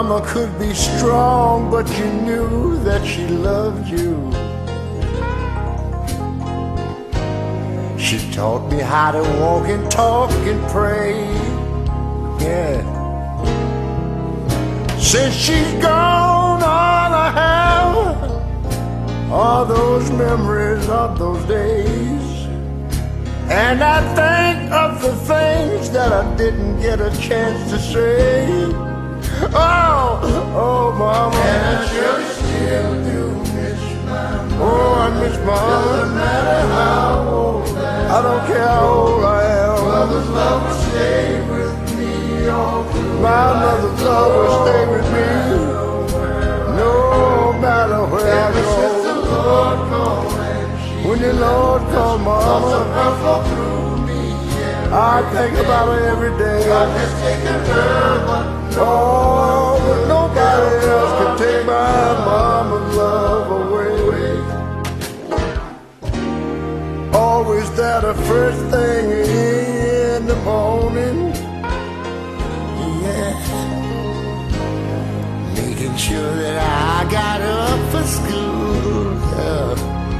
mama could be strong, but you knew that she loved you. She taught me how to walk and talk and pray. Yeah. Since she's gone, all I have are those memories of those days. And I think of the things that I didn't get a chance to say. Oh, oh, mama. And I surely still do miss my mama. Oh, I miss mama. Doesn't matter how old I don't care how old I am. mother's love will stay with me all through. My mother's love will stay with me, no matter where I Ever since go. the Lord called and she When the Lord called thoughts of mama, her flow through me. I think about her every day. God has taken her, but Oh, but nobody else can take my mama's love away. Always there the first thing in the morning. Yeah. Making sure that I got up for school. Yeah.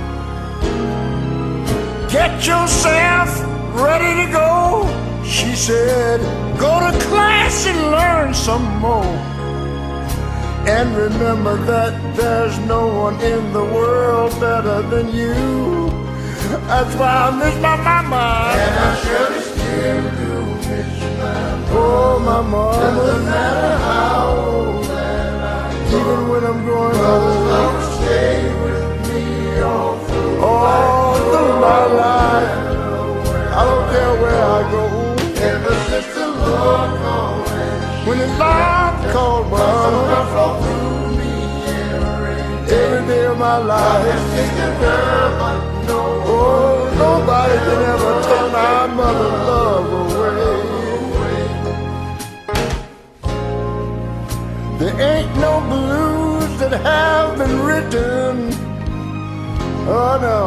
Get yourself ready to go, she said. Go to class and learn some more. And remember that there's no one in the world better than you. That's why I miss my mama. and I surely still do miss my mama. Oh, my mama. Doesn't matter how old that I am. Even when I'm growing Mother's old, love will stay with me all through all through my life. I don't care where I go. Ever since the Lord called and When the Lord called mama, her flow through me every day of my life. has taken her, but no Oh, nobody can ever take my mother's love away. There ain't no blues that have been written. Oh no.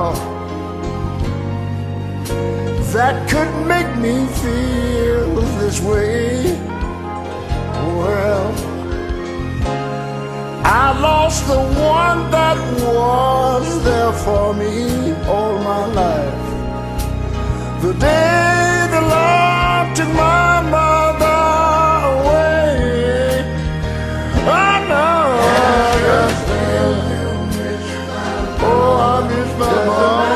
That could make me feel this way. Well, I lost the one that was there for me all my life. The day the Lord took my mother away. I know. Oh, I miss my mama.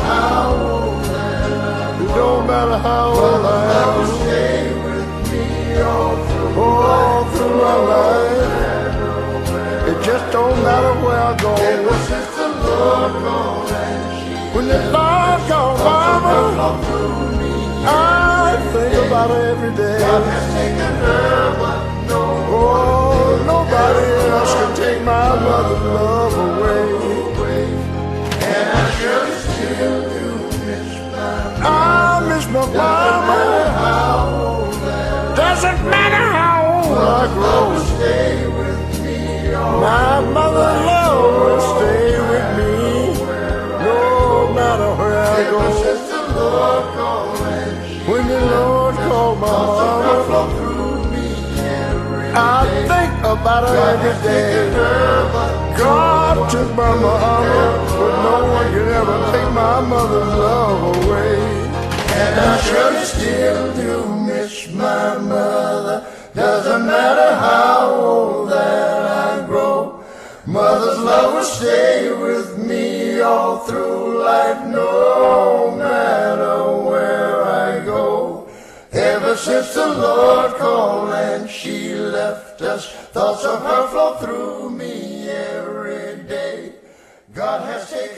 It don't matter how old I am. stay with me all through. All through my life. It just don't matter where I go. Ever since the Lord called and she When the Lord called mama, flow through me, I think about her every day. God has taken her, but no Oh, nobody else can take my mother's love away. and I surely still do miss my I miss my mama. how old that Doesn't matter how old I grow. stay with me all My mother's love will stay with me, no matter where I go. since the Lord called and she When the Lord called my mama, flow through me every I think about her every day. God took my mama, but no one can ever take my mother's love away. and I surely still do miss my mother. Doesn't matter how old that I grow. Mother's love will stay with me all through life, no matter where I go. Ever since the Lord called and she left us, thoughts of her flow through me every day. God has taken